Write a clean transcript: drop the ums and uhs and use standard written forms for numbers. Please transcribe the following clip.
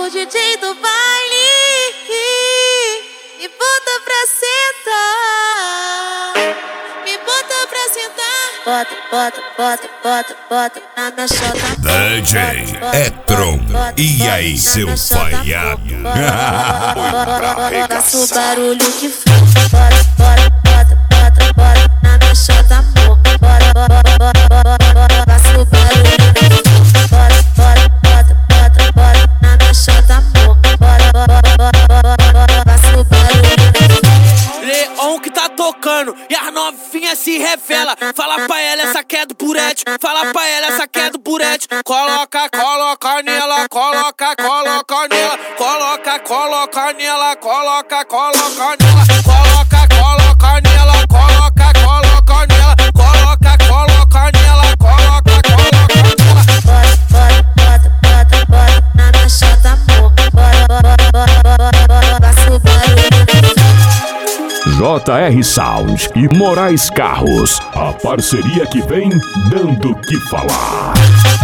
o DJ do baile me bota pra sentar, me bota pra sentar. Bota, bota, bota, bota, bota na minha chota. DJ Etron, e aí seu falhado? Faça o barulho que for. Bora, bora, bota, bota, bota na minha chota, amor. Bora, bora, bora, bora, bora. Faça o barulho que for. Bora, bora, bota, bota, bota na minha chota, amor. Bora, bora, bora, bora, bora. Faça o barulho que for. Leon que tá tocando e as novinhas se revela. Fala pra ela, essa que é do Burete. Fala pra ela, essa que é do Burete. Coloca, coloca nela, coloca, coloca nela. Coloca, coloca nela, coloca, coloca nela. Coloca, coloca nela, coloca, coloca nela. Coloca, coloca nela, coloca, coloca nela. Bora, bora, bota, bota, bota na minha chota, amor. Bora, bora, bora, bora, bora. Faça o barulho que for. JR Sound e Moraes Carros, a parceria que vem dando o que falar.